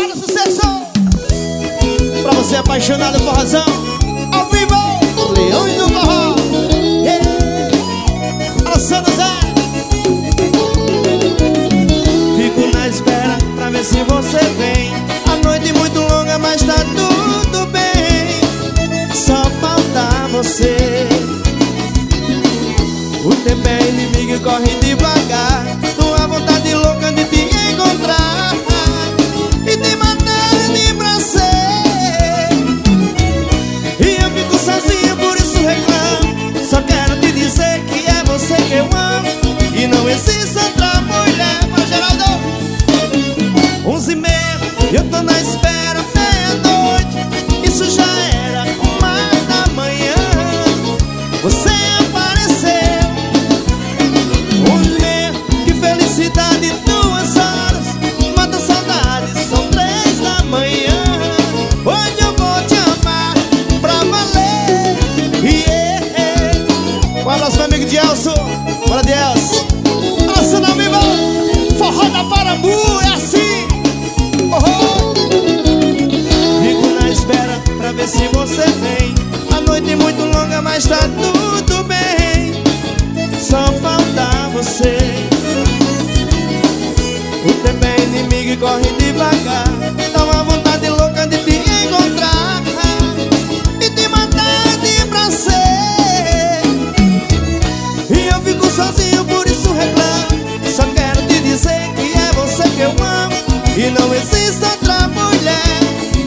Bora, sucesso! Pra você apaixonado por razão, ao vivo, Leões do Forró. Alessandro Zé. Fico na espera pra ver se você vem. A noite muito longa, mas tá tudo bem. Só falta você. O tempo é inimigo e corre devagar. Tua vontade louca de te encontrar e te matar de prazer. E eu fico sozinho, por isso reclamo. Só quero te dizer que é você que eu amo e não existe outra mulher. Mas Geraldo, 11h30, eu tô na espera meia-noite. Isso já era 1h da manhã. Você apareceu. 11h30, que felicidade, 2 horas mata a saudade, são 3 da manhã. Hoje eu vou te amar pra valer. Um abraço pro amigo de Elson. Bora de Elson. Abraçando ao vivo, forró da Parambu, é assim. Fico na espera pra ver se você vem. A noite é muito longa, mas tá tudo bem. Só falta você. O tempo é inimigo e corre devagar. Dá uma vontade louca de te encontrar e te matar de prazer. E eu fico sozinho, por isso reclamo. Só quero te dizer que é você que eu amo e não existe outra mulher.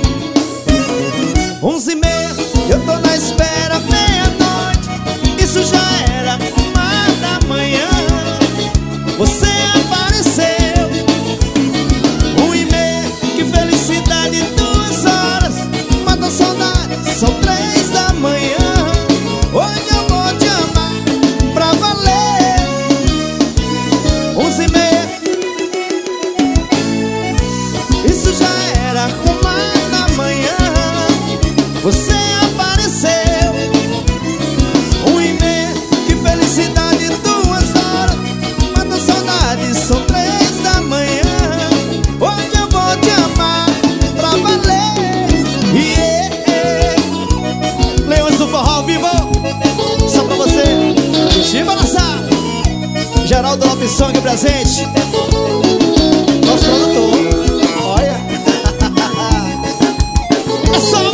11h30, eu tô na espera meia-noite. Isso já era 1h da manhã. Você apareceu. 1h30, que felicidade, 2 horas mata a saudade, são 3 da manhã. Hoje eu vou te amar pra valer. 11h30, isso já era 1h da manhã. Você apareceu. 1h30, que felicidade, 2 horas mata a saudade, são 3 da manhã. Hoje eu vou te amar pra valer. Leões do Forró ao vivo, só pra você. Chiba Laçar, Geraldo Lopes Song presente. Nosso produtor, olha. É só